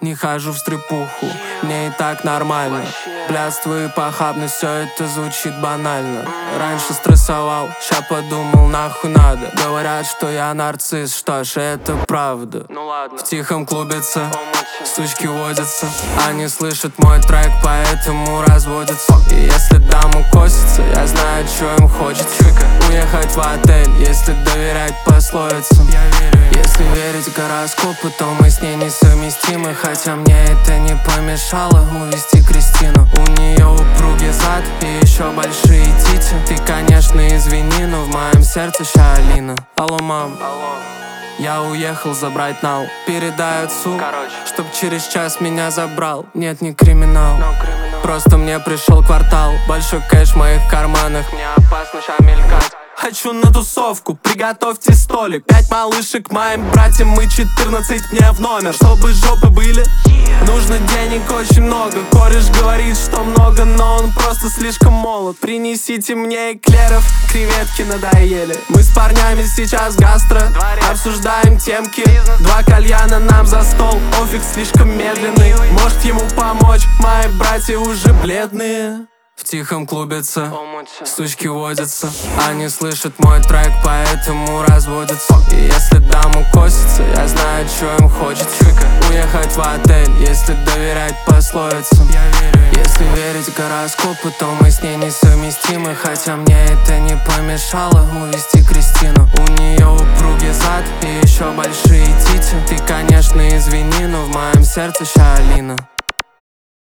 Не хожу в стрипуху, мне и так нормально. Блядство и похабность, все это звучит банально. Раньше стрессовал, ща подумал, нахуй надо. Говорят, что я нарцисс, что ж, это правда. В тихом клубе Ц, сучки водятся. Они слышат мой трек, поэтому разводятся. И если дама косится, я знаю, что им хочется. Уехать в отель, если доверять пословицам. Если верить гороскопу, то мы с ней несовместимы. Хотя мне это не помешало увести Кристину. У нее упругий зад и еще большие тити. Ты, конечно, извини, но в моем сердце ща Алина. Алло, мам. Я уехал забрать нал. Передай отцу, чтоб через час меня забрал. Нет, не криминал, просто мне пришел квартал. Большой кэш в моих карманах, мне опасно ща мелькать. Хочу на тусовку, приготовьте столик. 5 малышек моим братьям, мы 14 мне в номер. Чтобы жопы были, нужно денег очень много. Кореш говорит, что много, но он просто слишком молод. Принесите мне эклеров, креветки надоели. Мы с парнями сейчас гастро, обсуждаем темки. 2 кальяна нам за стол, офиг слишком медленный. Может ему помочь, мои братья уже бледные. В тихом клубе Ц, сучки водятся. Они слышат мой трек, поэтому разводятся. И если дама косится, я знаю, что им хочется. Уехать в отель, если доверять пословицам. Если верить гороскопу, то мы с ней несовместимы. Хотя мне это не помешало увести Кристину. У нее упругий зад и еще большие тити. Ты, конечно, извини, но в моем сердце ща Алина.